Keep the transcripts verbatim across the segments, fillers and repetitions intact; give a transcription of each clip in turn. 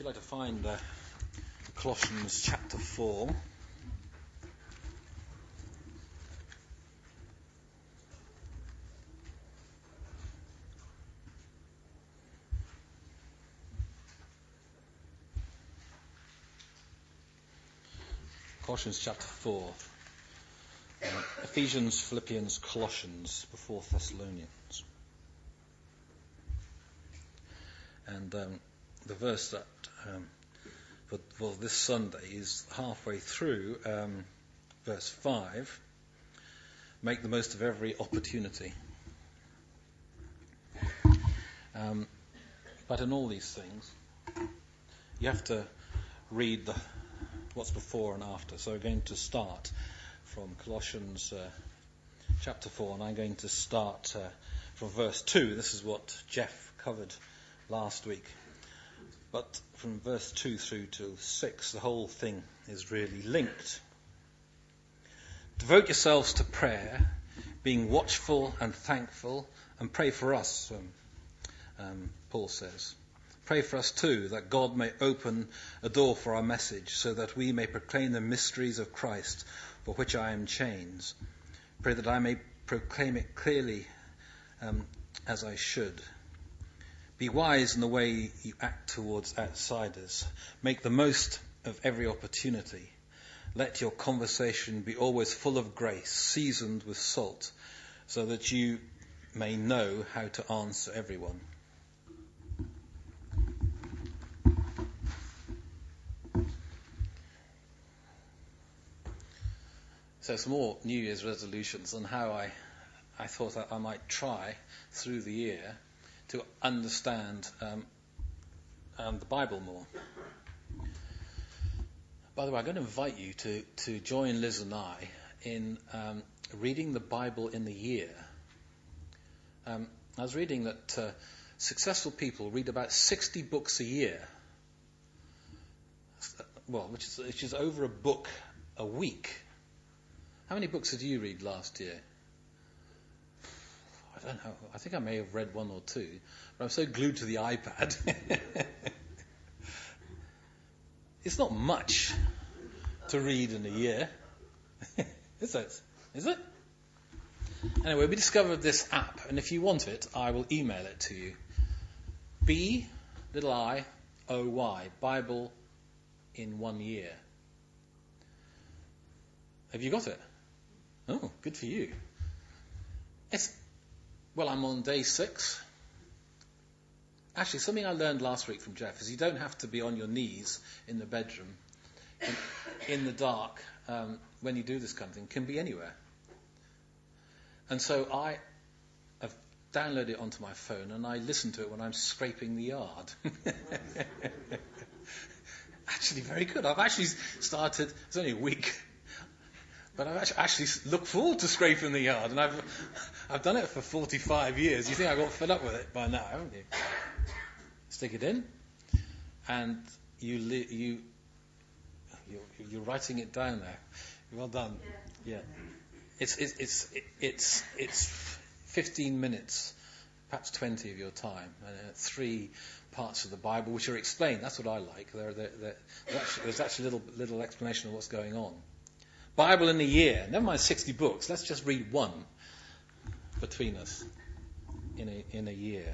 I'd like to find uh, Colossians chapter four. Colossians chapter four. Uh, Ephesians, Philippians, Colossians before Thessalonians. And um, the verse that um, for, for this Sunday is halfway through um, verse five. Make the most of every opportunity. Um, but in all these things, you have to read the, what's before and after. So we're going to start from Colossians uh, chapter four, and I'm going to start uh, from verse two. This is what Jeff covered last week. But from verse two through to six, the whole thing is really linked. Devote yourselves to prayer, being watchful and thankful, and pray for us, um, um, Paul says. Pray for us too, that God may open a door for our message, so that we may proclaim the mysteries of Christ, for which I am chains. Pray that I may proclaim it clearly um, as I should. Be wise in the way you act towards outsiders. Make the most of every opportunity. Let your conversation be always full of grace, seasoned with salt, so that you may know how to answer everyone. So some more New Year's resolutions on how I, I thought I, I might try through the year to understand um, um, the Bible more. By the way, I'm going to invite you to, to join Liz and I in um, reading the Bible in the year. Um, I was reading that uh, successful people read about sixty books a year. Well, which is, which is over a book a week. How many books did you read last year? I don't know. I think I may have read one or two. But I'm so glued to the iPad. It's not much to read in a year. Is it? Is it? Anyway, we discovered this app, and if you want it, I will email it to you. B, little I, O Y, Bible in one year. Have you got it? Oh, good for you. It's, well, I'm on day six. Actually, something I learned last week from Jeff is you don't have to be on your knees in the bedroom, in, in the dark, um, when you do this kind of thing. It can be anywhere. And so I have downloaded it onto my phone, and I listen to it when I'm scraping the yard. Actually, very good. I've actually started, it's only a week, but I've actually looked forward to scraping the yard, and I've I've done it for forty-five years. You think I got fed up with it by now, haven't you? Stick it in, and you li- you you're, you're writing it down there. Well done. Yeah, it's it's it's it's it's fifteen minutes, perhaps twenty of your time, and uh, three parts of the Bible which are explained. That's what I like. There, there, there actually, there's actually a little little explanation of what's going on. Bible in a year. Never mind sixty books. Let's just read one between us in a in a year.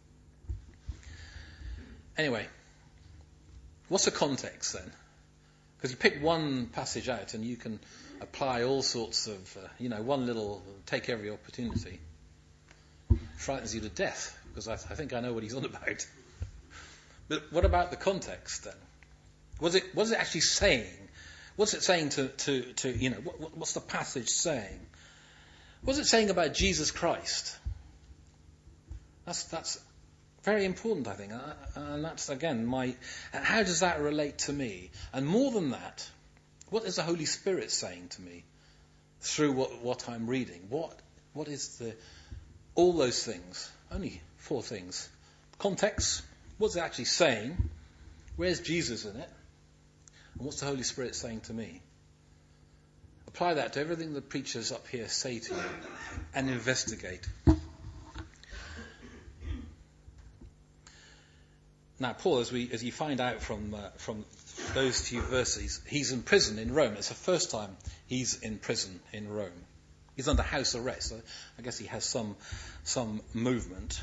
Anyway, what's the context then? Because you pick one passage out and you can apply all sorts of, uh, you know, one little take every opportunity. Frightens you to death, because I, I think I know what he's on about. But what about the context then? Was it, what is it actually saying? What's it saying to, to, to you know, what, what's the passage saying? What's it saying about Jesus Christ? That's, that's very important, I think. And that's, again, my, how does that relate to me? And more than that, what is the Holy Spirit saying to me through what, what I'm reading? What, what is the, all those things, only four things. Context, what's it actually saying? Where's Jesus in it? And what's the Holy Spirit saying to me? Apply that to everything the preachers up here say to you and investigate. now, Paul, as we as you find out from uh, from those few verses, he's in prison in Rome. It's the first time he's in prison in Rome. He's under house arrest. So I guess he has some some movement.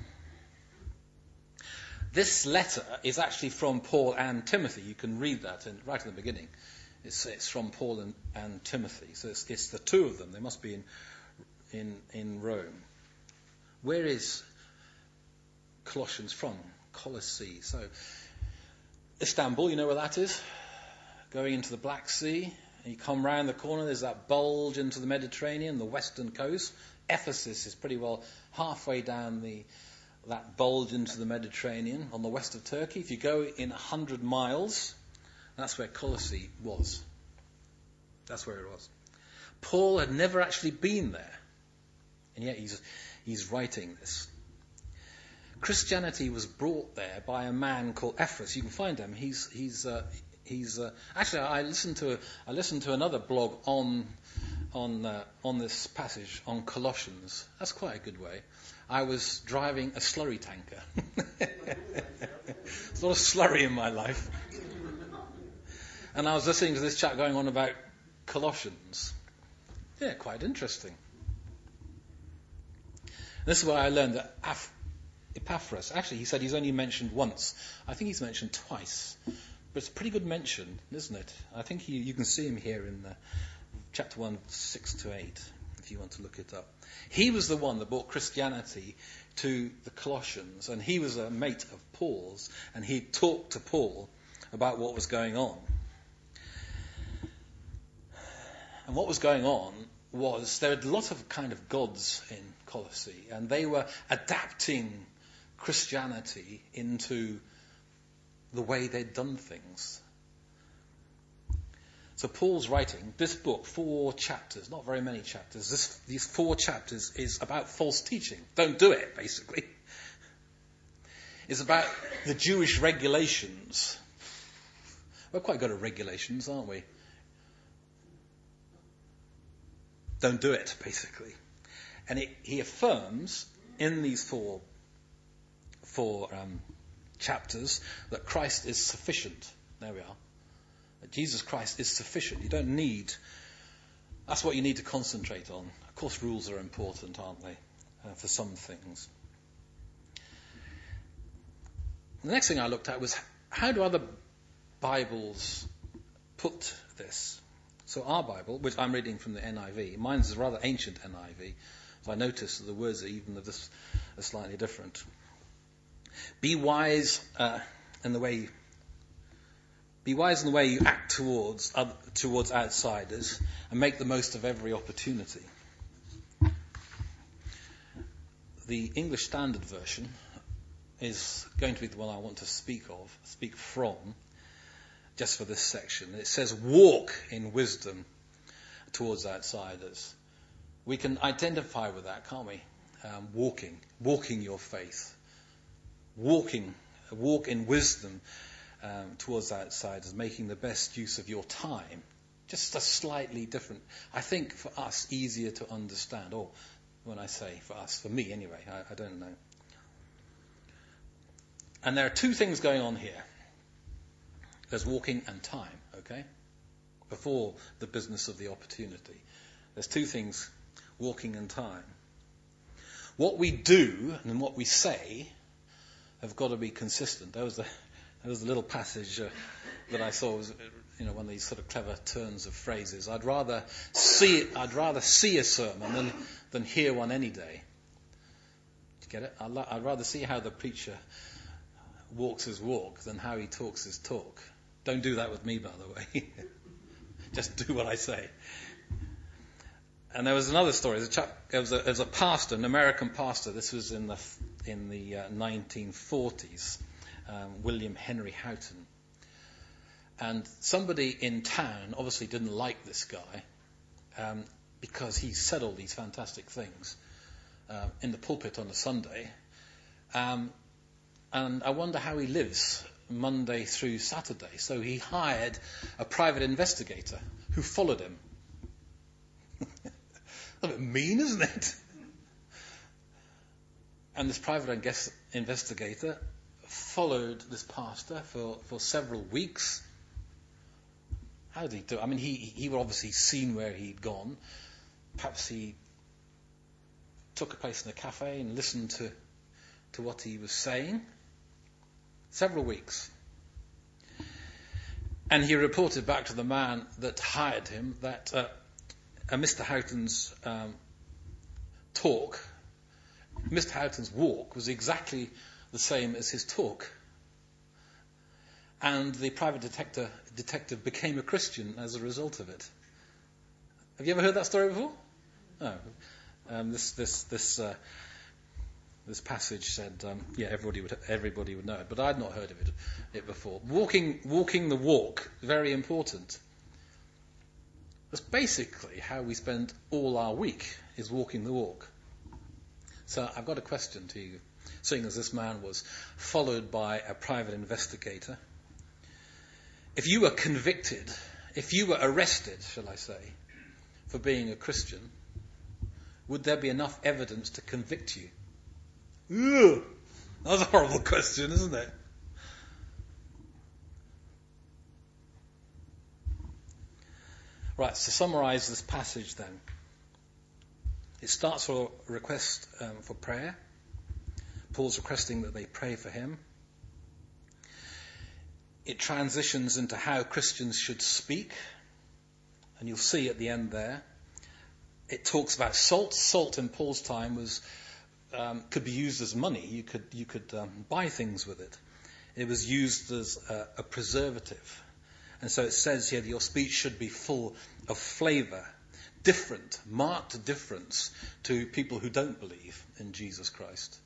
This letter is actually from Paul and Timothy. You can read that in, right at the beginning. It's, it's from Paul and, and Timothy. So it's, it's the two of them. They must be in in in Rome. Where is Colossians from? Colossae. So Istanbul, you know where that is? Going into the Black Sea. And you come round the corner, there's that bulge into the Mediterranean, the western coast. Ephesus is pretty well halfway down the that bulge into the Mediterranean on the west of Turkey. If you go in one hundred miles, that's where Colossae was. That's where it was. Paul had never actually been there. And yet he's he's writing this. Christianity was brought there by a man called Ephraim. You can find him. He's he's uh, he's uh, actually I listened to a, I listened to another blog on on uh, on this passage on Colossians. That's quite a good way. I was driving a slurry tanker. There's a lot of slurry in my life, and I was listening to this chat going on about Colossians. Yeah, quite interesting. This is where I learned that Af- Epaphras, actually he said he's only mentioned once. I think he's mentioned twice. But it's a pretty good mention, isn't it? I think he, you can see him here in uh, chapter one, six to eight, if you want to look it up. He was the one that brought Christianity to the Colossians, and he was a mate of Paul's, and he talked to Paul about what was going on. And what was going on was there were a lot of kind of gods in Colossae, and they were adapting Christianity into the way they'd done things. So Paul's writing this book, four chapters, not very many chapters. This, these four chapters is about false teaching. Don't do it, basically. It's about the Jewish regulations. We're quite good at regulations, aren't we? Don't do it, basically. And it, he affirms in these four, four um, chapters that Christ is sufficient. There we are. That Jesus Christ is sufficient. You don't need... That's what you need to concentrate on. Of course, rules are important, aren't they, uh, for some things. The next thing I looked at was how do other Bibles put this? So our Bible, which I'm reading from the N I V, mine's a rather ancient N I V, so I noticed that the words are even of this are slightly different. Be wise uh, in the way. Be wise in the way you act towards other, towards outsiders, and make the most of every opportunity. The English Standard Version is going to be the one I want to speak of, speak from. Just for this section. It says, walk in wisdom towards outsiders. We can identify with that, can't we? Um, walking, walking your faith. Walking, walk in wisdom um, towards outsiders, making the best use of your time. Just a slightly different, I think for us, easier to understand. Or when I say for us, for me anyway, I, I don't know. And there are two things going on here. There's walking and time, okay? Before the business of the opportunity. There's two things, walking and time. What we do and what we say have got to be consistent. There was the, there was a little passage uh, that I saw was, you know, one of these sort of clever turns of phrases. I'd rather see I'd rather see a sermon than than hear one any day. Do you get it? I'd, la- I'd rather see how the preacher walks his walk than how he talks his talk. Don't do that with me, by the way. Just do what I say. And there was another story. There was a, chap, there was a, there was a pastor, an American pastor. This was in the in the uh, nineteen forties. Um, William Henry Houghton. And somebody in town obviously didn't like this guy um, because he said all these fantastic things uh, in the pulpit on a Sunday. Um, and I wonder how he lives Monday through Saturday. So he hired a private investigator who followed him. A bit mean, isn't it? And this private investigator followed this pastor for, for several weeks. How did he do it? I mean, he, he would obviously seen where he'd gone. Perhaps he took a place in a cafe and listened to, to what he was saying. Several weeks. And he reported back to the man that hired him that uh, uh, Mister Houghton's um, talk, Mister Houghton's walk was exactly the same as his talk. And the private detective, detective became a Christian as a result of it. Have you ever heard that story before? No. Um, this this this uh, this passage said, um, yeah, everybody would everybody would know it, but I'd not heard of it it before. Walking walking the walk, very important. That's basically how we spend all our week, is walking the walk. So I've got a question to you. Seeing as this man was followed by a private investigator, if you were convicted, if you were arrested, shall I say, for being a Christian, would there be enough evidence to convict you? Ugh, that's a horrible question, isn't it? Right, to summarise this passage then. It starts with a request um, for prayer. Paul's requesting that they pray for him. It transitions into how Christians should speak. And you'll see at the end there, it talks about salt. Salt in Paul's time was um, could be used as money. You could you could um, buy things with it. It was used as a, a preservative. And so it says here that your speech should be full of flavour, different, marked difference to people who don't believe in Jesus Christ.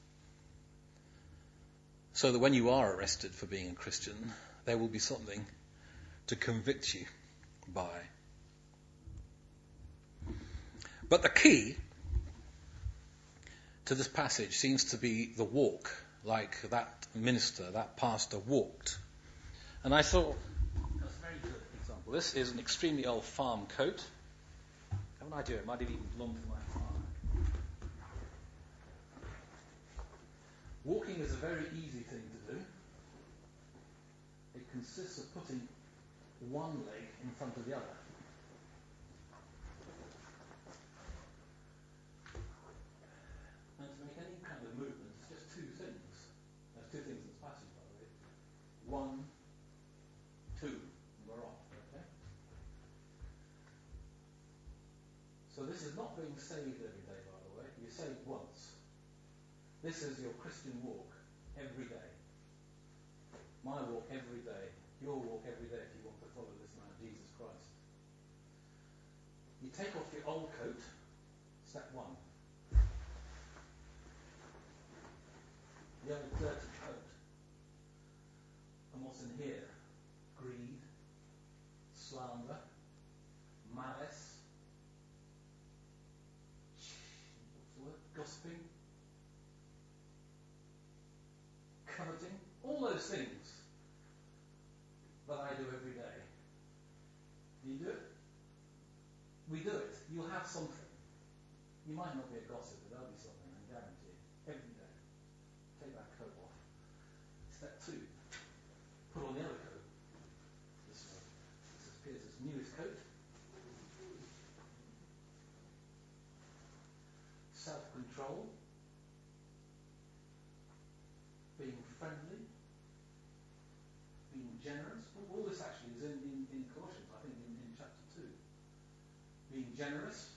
So that when you are arrested for being a Christian, there will be something to convict you by. But the key to this passage seems to be the walk, like that minister, that pastor walked. And I thought, that's a very good example. This is an extremely old farm coat. I have an idea, it might have even belonged to my father. Walking is a very easy thing to do. It consists of putting one leg in front of the other. And to make any kind of movement, it's just two things. There's two things in this passage, by the way. One, two, and we're off, okay? So this is not being saved every day, by the way. You save once. This is your Christian walk every day. My walk every day. Your walk every day if you want to follow this man, Jesus Christ. You take off your old coat, step one. You have a dirty coat. And what's in here? Greed, slander, malice, what's the word? Gossiping, coveting, all those things that I do every day. Do you do it? We do it. You'll have something. You might not be a gossip, but there'll be something, I guarantee it. Every day. Take that coat off. Step two. Put on the other coat. This one. This is Pierce's newest coat. Self-control. Being friendly. Being generous. All this actually is in, in, in Colossians, I think, in, in chapter two. Being generous.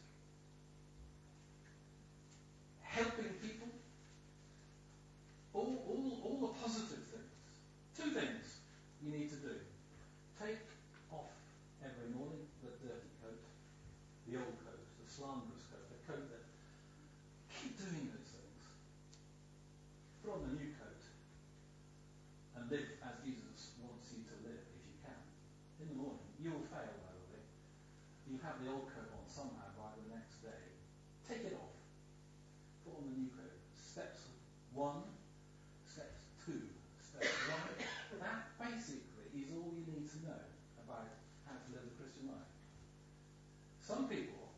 Helping people. All, all, all the positive things. Two things you need to do. Take off every morning the dirty coat, the old coat, the slanderous coat, the coat that... Keep doing those things. Put on the new coat and live as Jesus wants you to live, if you can. In the morning. You will fail, by the way. You have the old coat on somehow by the next day. Take it off. Put on the new coat. Steps one, steps two, steps one. That basically is all you need to know about how to live the Christian life. Some people,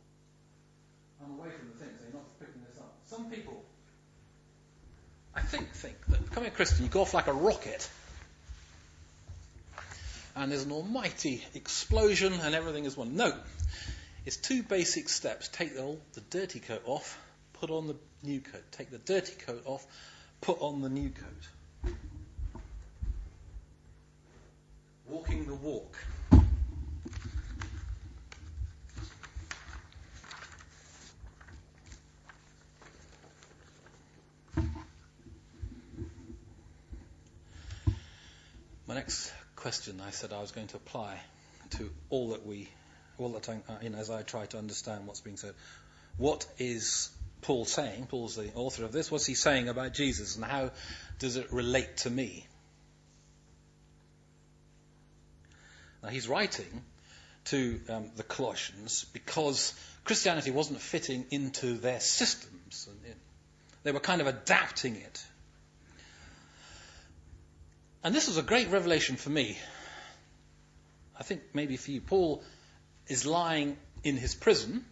I'm away from the thing, so you're not picking this up. Some people, I think, think that, come become a Christian, you go off like a rocket. And there's an almighty explosion and everything is one. No. It's two basic steps. Take the, the dirty coat off, put on the new coat. Take the dirty coat off, put on the new coat. Walking the walk. My next question, I said I was going to apply to all that we, all that I, you know, as I try to understand what's being said. What is Paul saying? Paul's the author of this. What's he saying about Jesus, and how does it relate to me? Now he's writing to um, the Colossians because Christianity wasn't fitting into their systems. And it, they were kind of adapting it. And this was a great revelation for me. I think maybe for you. Paul is lying in his prison,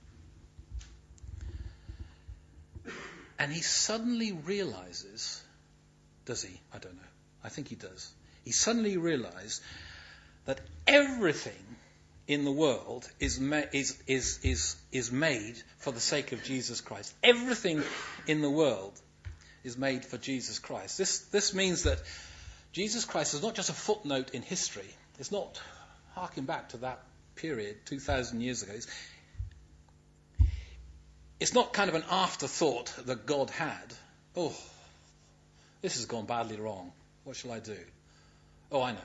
and he suddenly realizes, does he? I don't know. I think he does. He suddenly realized that everything in the world is, ma- is, is, is, is made for the sake of Jesus Christ. Everything in the world is made for Jesus Christ. This, this means that Jesus Christ is not just a footnote in history. It's not harking back to that period two thousand years ago. It's, it's not kind of an afterthought that God had. Oh, this has gone badly wrong. What shall I do? Oh, I know.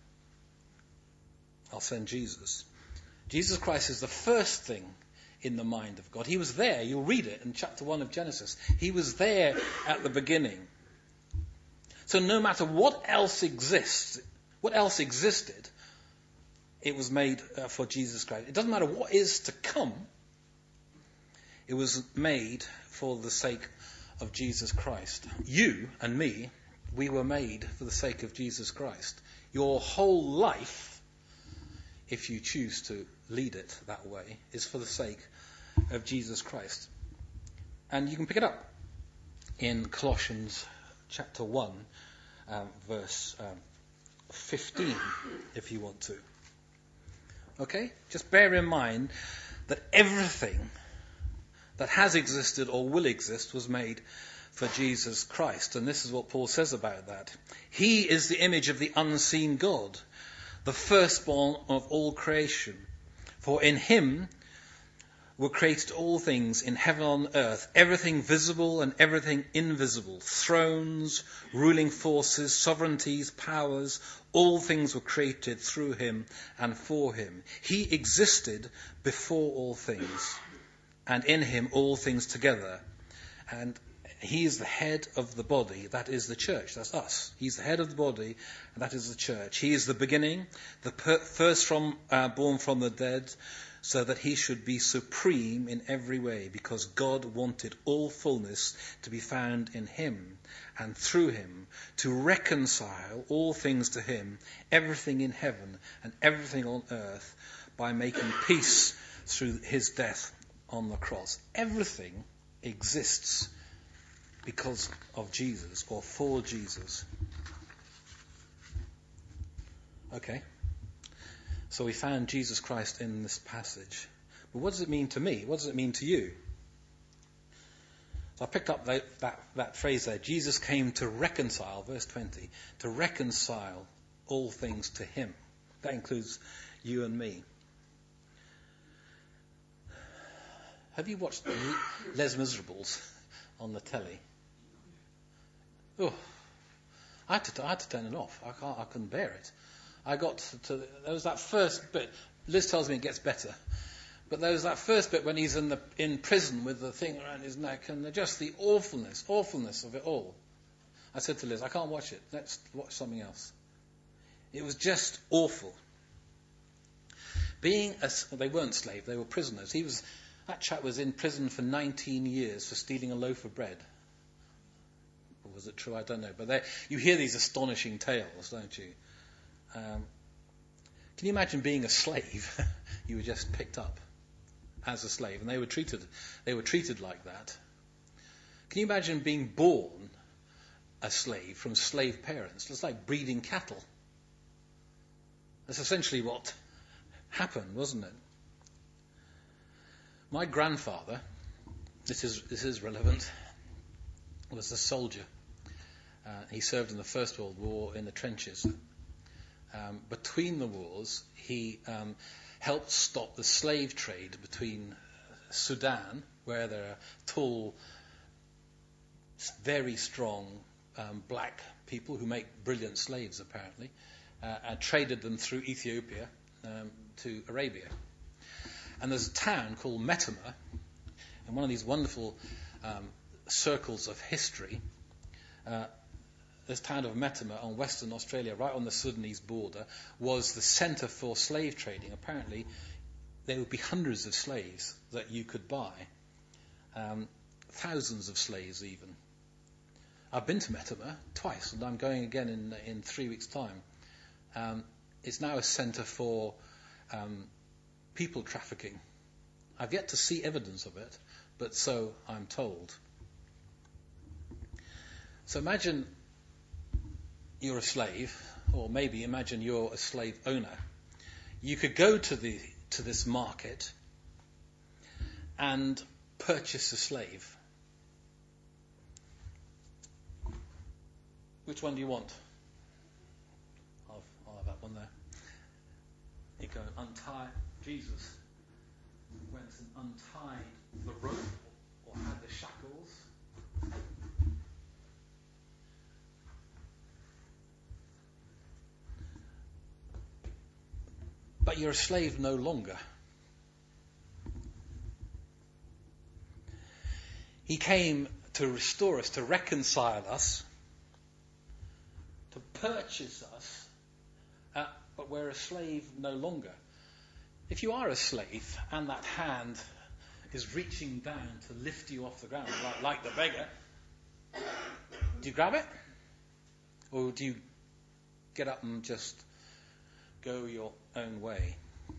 I'll send Jesus. Jesus Christ is the first thing in the mind of God. He was there. You'll read it in chapter one of Genesis. He was there at the beginning. So no matter what else exists, what else existed, it was made uh, for Jesus Christ. It doesn't matter what is to come. It was made for the sake of Jesus Christ. You and me, we were made for the sake of Jesus Christ. Your whole life, if you choose to lead it that way, is for the sake of Jesus Christ. And you can pick it up in Colossians chapter one, um, verse um, fifteen, if you want to. Okay? Just bear in mind that everything that has existed or will exist was made for Jesus Christ. And this is what Paul says about that. He is the image of the unseen God, the firstborn of all creation. For in him were created all things in heaven and on earth, everything visible and everything invisible, thrones, ruling forces, sovereignties, powers, all things were created through him and for him. He existed before all things, and in him all things together. And he is the head of the body, that is the church, that's us. He's the head of the body, and that is the church. He is the beginning, the per- first from uh, born from the dead, so that he should be supreme in every way, because God wanted all fullness to be found in him, and through him to reconcile all things to him, everything in heaven and everything on earth, by making peace through his death on the cross. Everything exists because of Jesus, or for Jesus. Okay. So we found Jesus Christ in this passage. But what does it mean to me? What does it mean to you? So I picked up that, that, that phrase there. Jesus came to reconcile, verse twenty, to reconcile all things to him. That includes you and me. Have you watched Les Miserables on the telly? Oh, I had to, I had to turn it off. I can't, I couldn't bear it. I got to, to, there was that first bit. Liz tells me it gets better. But there was that first bit when he's in the in prison with the thing around his neck, and the, just the awfulness, awfulness of it all. I said to Liz, I can't watch it. Let's watch something else. It was just awful. Being a, they weren't slaves, they were prisoners. He was, that chap was in prison for nineteen years for stealing a loaf of bread. Or was it true? I don't know. But there, you hear these astonishing tales, don't you? Um, can you imagine being a slave? You were just picked up as a slave, and they were treated they were treated like that. Can you imagine being born a slave from slave parents. It's like breeding cattle. That's essentially what happened, wasn't it? My grandfather, this is this is relevant, was a soldier. Uh, he served in the First World War in the trenches. Um, between the wars, he um, helped stop the slave trade between Sudan, where there are tall, very strong um, black people who make brilliant slaves, apparently, uh, and traded them through Ethiopia um, to Arabia. And there's a town called Metemma, and one of these wonderful um, circles of history. Uh, this town of Metemma on Western Australia, right on the Sudanese border, was the centre for slave trading. Apparently, there would be hundreds of slaves that you could buy, um, thousands of slaves even. I've been to Metemma twice, and I'm going again in in three weeks' time. Um, it's now a centre for um, people trafficking. I've yet to see evidence of it, but so I'm told. So imagine you're a slave, or maybe imagine you're a slave owner. You could go to the to this market and purchase a slave. Which one do you want? I'll, I'll have that one there. You go and untie. Jesus went and untied the rope or had the shackles. But you're a slave no longer. He came to restore us, to reconcile us, to purchase us, uh, but we're a slave no longer. If you are a slave and that hand is reaching down to lift you off the ground, like, like the beggar, do you grab it? Or do you get up and just go your own way?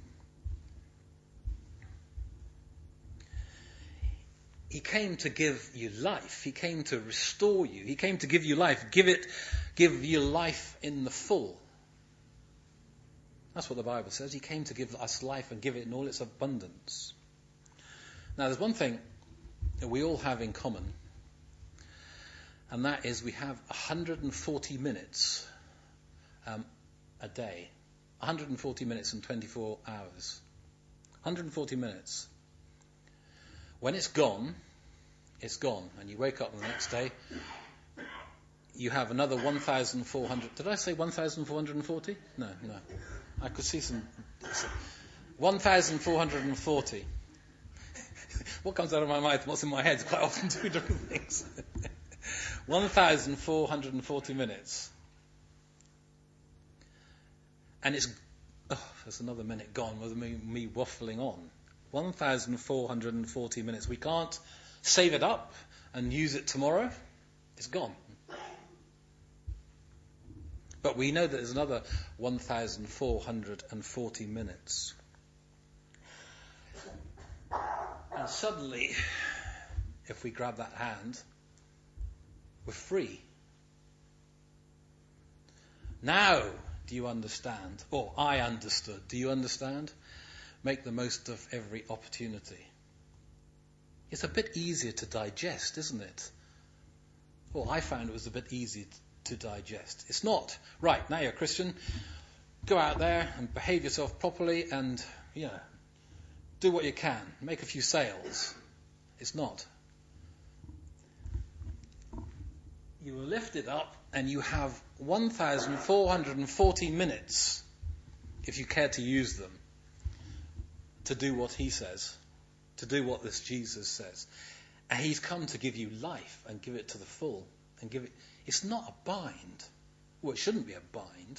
He came to give you life. He came to restore you. He came to give you life. Give it, give you life in the full. That's what the Bible says. He came to give us life and give it in all its abundance. Now, there's one thing that we all have in common, and that is we have one hundred forty minutes um, a day. one hundred forty minutes in twenty-four hours. one hundred forty minutes. When it's gone, it's gone. And you wake up the next day, you have another one thousand four hundred. Did I say one thousand four hundred forty? No, no. I could see some. one thousand four hundred forty. What comes out of my mouth and what's in my head is quite often two different things. one thousand four hundred forty minutes. And it's, oh, there's another minute gone with me, me waffling on. one thousand four hundred forty minutes. We can't save it up and use it tomorrow. It's gone. But we know that there's another one thousand four hundred forty minutes. And suddenly, if we grab that hand, we're free. Now, do you understand? Or I understood. Do you understand? Make the most of every opportunity. It's a bit easier to digest, isn't it? Well, I found it was a bit easier to digest. It's not, right, now you're a Christian, go out there and behave yourself properly and, you know, do what you can, make a few sales. It's not. You are lifted up and you have one thousand four hundred forty minutes, if you care to use them, to do what he says, to do what this Jesus says. And he's come to give you life and give it to the full. And give it. It's not a bind. Well, it shouldn't be a bind.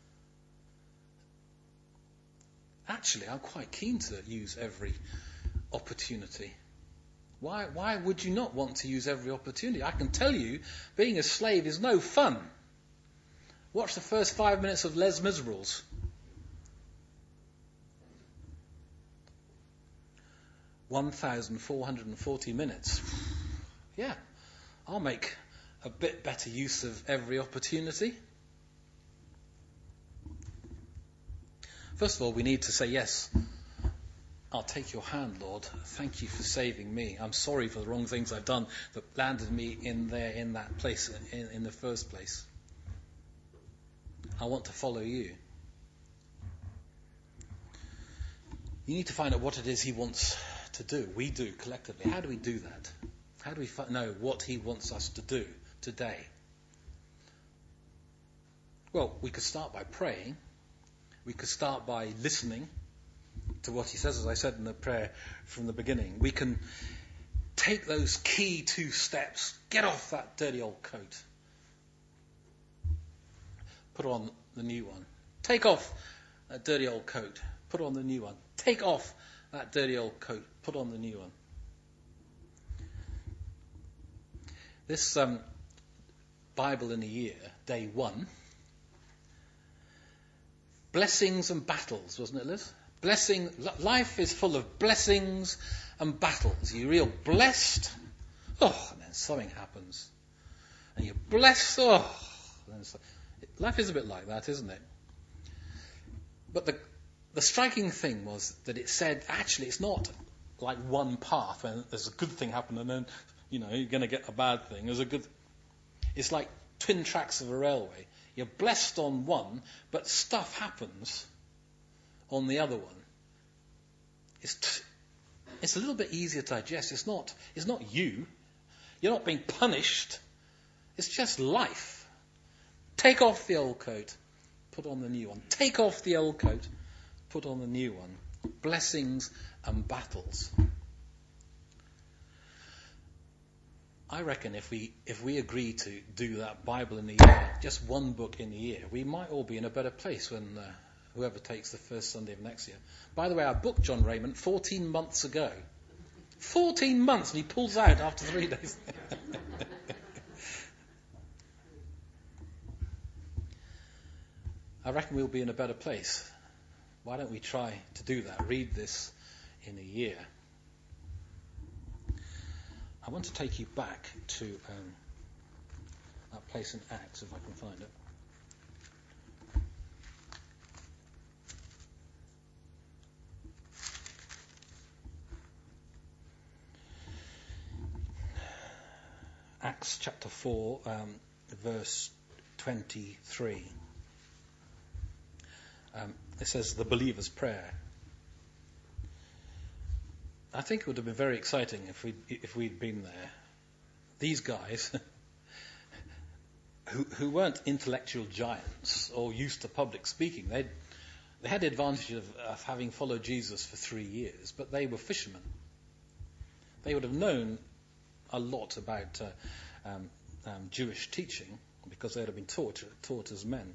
Actually, I'm quite keen to use every opportunity. Why, why would you not want to use every opportunity? I can tell you, being a slave is no fun. Watch the first five minutes of Les Miserables. one thousand four hundred forty minutes. Yeah, I'll make a bit better use of every opportunity? First of all, we need to say, yes, I'll take your hand, Lord. Thank you for saving me. I'm sorry for the wrong things I've done that landed me in there, in that place, in, in the first place. I want to follow you. You need to find out what it is he wants to do. We do, collectively. How do we do that? How do we fi- know what he wants us to do today? Well, we could start by praying. We could start by listening to what he says, as I said in the prayer from the beginning. We can take those key two steps. Get off that dirty old coat. Put on the new one. Take off that dirty old coat. Put on the new one. Take off that dirty old coat. Put on the new one. This um, Bible in a year, day one. Blessings and battles, wasn't it, Liz? Blessing. Life is full of blessings and battles. You're real blessed. Oh, and then something happens. And you're blessed. Oh, and then so, life is a bit like that, isn't it? But the the striking thing was that it said, actually, it's not like one path and there's a good thing happen and then, you know, you're going to get a bad thing. There's a good. It's like twin tracks of a railway. You're blessed on one, but stuff happens on the other one. It's t- it's a little bit easier to digest. It's not it's not you. You're not being punished. It's just life. Take off the old coat, put on the new one. Take off the old coat, put on the new one. Blessings and battles. I reckon if we if we agree to do that Bible in a year, just one book in a year, we might all be in a better place when uh, whoever takes the first Sunday of next year. By the way, I booked John Raymond fourteen months ago. fourteen months, and he pulls out after three days. I reckon we'll be in a better place. Why don't we try to do that? Read this in a year. I want to take you back to um, that place in Acts, if I can find it. Acts chapter four, um, verse twenty-three. Um, it says the believer's prayer. I think it would have been very exciting if we if we'd been there. These guys, who who weren't intellectual giants or used to public speaking, they they had the advantage of, of having followed Jesus for three years, but they were fishermen. They would have known a lot about uh, um, um, Jewish teaching because they would have been taught taught as men.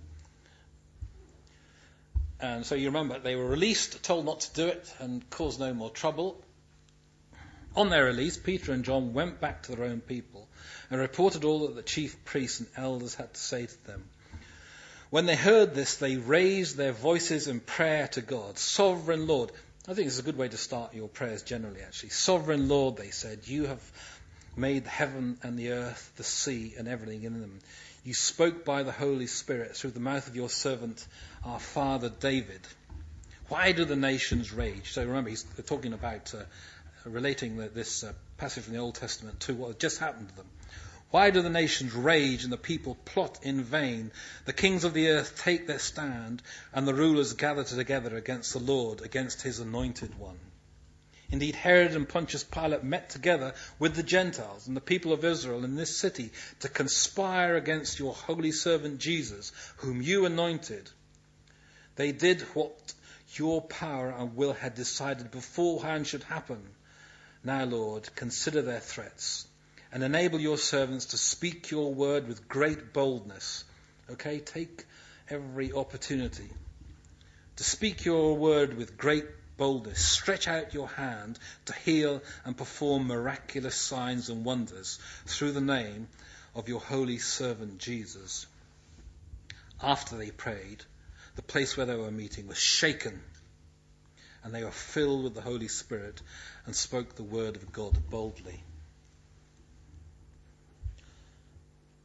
And so you remember they were released, told not to do it, and cause no more trouble. On their release, Peter and John went back to their own people and reported all that the chief priests and elders had to say to them. When they heard this, they raised their voices in prayer to God. Sovereign Lord, I think it's a good way to start your prayers generally, actually. Sovereign Lord, they said, you have made the heaven and the earth, the sea, and everything in them. You spoke by the Holy Spirit through the mouth of your servant, our father David. Why do the nations rage? So remember, he's talking about uh, relating the, this uh, passage from the Old Testament to what had just happened to them. Why do the nations rage and the people plot in vain? The kings of the earth take their stand, and the rulers gather together against the Lord, against his anointed one. Indeed, Herod and Pontius Pilate met together with the Gentiles and the people of Israel in this city to conspire against your holy servant Jesus, whom you anointed. They did what your power and will had decided beforehand should happen. Now, Lord, consider their threats and enable your servants to speak your word with great boldness. Okay, take every opportunity to speak your word with great boldness. Stretch out your hand to heal and perform miraculous signs and wonders through the name of your holy servant Jesus. After they prayed, the place where they were meeting was shaken, and they were filled with the Holy Spirit and spoke the word of God boldly.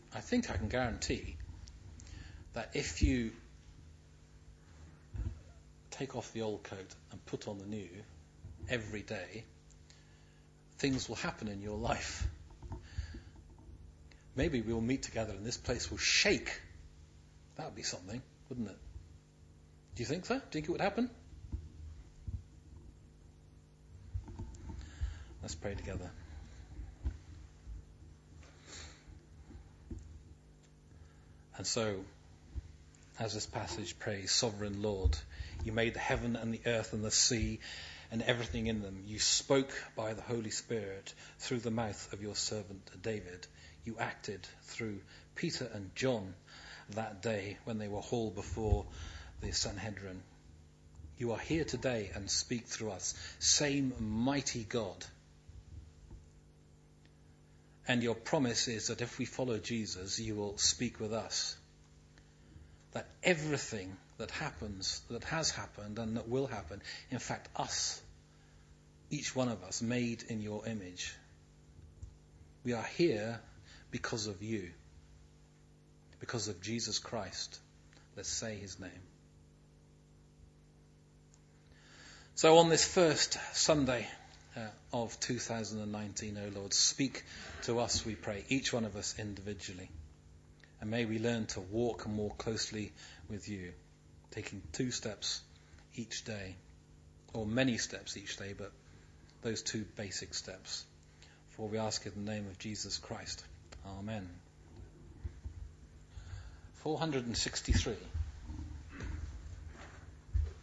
I think I can guarantee that if you take off the old coat and put on the new every day, things will happen in your life. Maybe we'll meet together and this place will shake. That would be something, wouldn't it? Do you think so? Do you think it would happen? Let's pray together. And so, as this passage prays, Sovereign Lord, you made the heaven and the earth and the sea and everything in them. You spoke by the Holy Spirit through the mouth of your servant David. You acted through Peter and John that day when they were hauled before the Sanhedrin. You are here today and speak through us. Same mighty God. And your promise is that if we follow Jesus, you will speak with us. That everything that happens, that has happened and that will happen, in fact, us, each one of us, made in your image. We are here because of you, because of Jesus Christ. Let's say his name. So on this first Sunday uh, of two thousand nineteen, O Lord, speak to us, we pray, each one of us individually. And may we learn to walk more closely with you, taking two steps each day, or many steps each day, but those two basic steps. For we ask in the name of Jesus Christ. Amen. four hundred sixty-three.